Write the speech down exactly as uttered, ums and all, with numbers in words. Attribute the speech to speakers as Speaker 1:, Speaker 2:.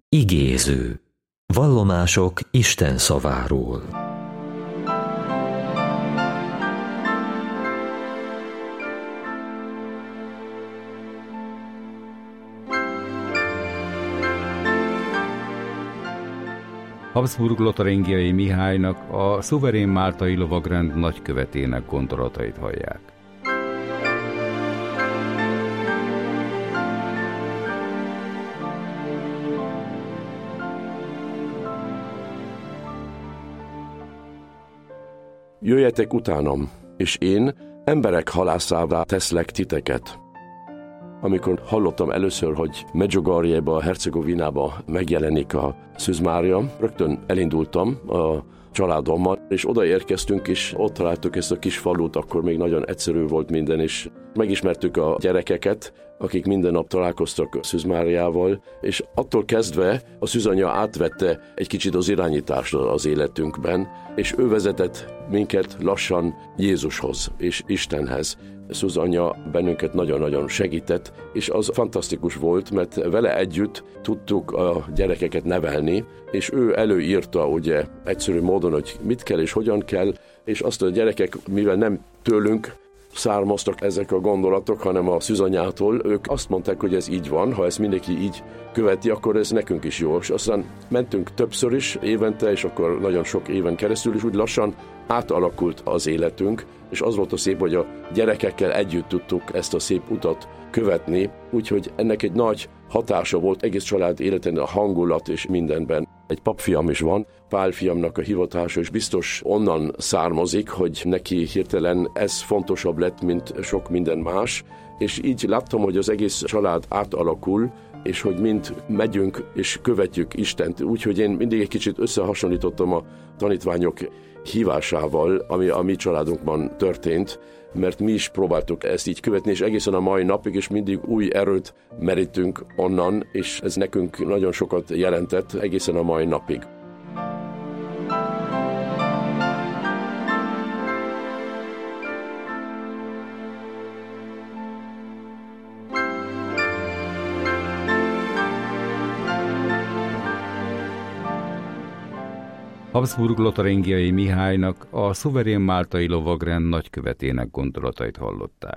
Speaker 1: Igéző. Vallomások Isten szaváról.
Speaker 2: Habsburg-Lotaringiai Mihálynak, a szuverén máltai lovagrend nagykövetének gondolatait hallják.
Speaker 3: Jöjjetek utánam, és én emberek halászává teszlek titeket. Amikor hallottam először, hogy Medjugorjéba, Hercegovinába megjelenik a Szűz Mária, rögtön elindultam a családommal, és odaérkeztünk, és ott találtuk ezt a kis falut, akkor még nagyon egyszerű volt minden, és megismertük a gyerekeket, akik minden nap találkoztak a Szűz Máriával, és attól kezdve a szűzanya átvette egy kicsit az irányítást az életünkben, és ő vezetett minket lassan Jézushoz és Istenhez. Szűzanya bennünket nagyon-nagyon segített, és az fantasztikus volt, mert vele együtt tudtuk a gyerekeket nevelni, és ő előírta ugye egyszerű módon, hogy mit kell és hogyan kell, és azt a gyerekek, mivel nem tőlünk származtak ezek a gondolatok, hanem a szűzanyától, ők azt mondták, hogy ez így van, ha ezt mindenki így követi, akkor ez nekünk is jó. És aztán mentünk többször is évente, és akkor nagyon sok éven keresztül, és úgy lassan átalakult az életünk, és az volt a szép, hogy a gyerekekkel együtt tudtuk ezt a szép utat követni, úgyhogy ennek egy nagy hatása volt egész család életén, a hangulat és mindenben. Egy papfiam is van, Pál fiamnak a hivatása, és biztos onnan származik, hogy neki hirtelen ez fontosabb lett, mint sok minden más, és így láttam, hogy az egész család átalakul, és hogy mind megyünk és követjük Istent. Úgyhogy én mindig egy kicsit összehasonlítottam a tanítványok hívásával, ami a mi családunkban történt, mert mi is próbáltuk ezt így követni, és egészen a mai napig is mindig új erőt merítünk onnan, és ez nekünk nagyon sokat jelentett egészen a mai napig.
Speaker 2: Habsburg-Lotaringiai Mihálynak, a szuverén máltai lovagrend nagykövetének gondolatait hallották.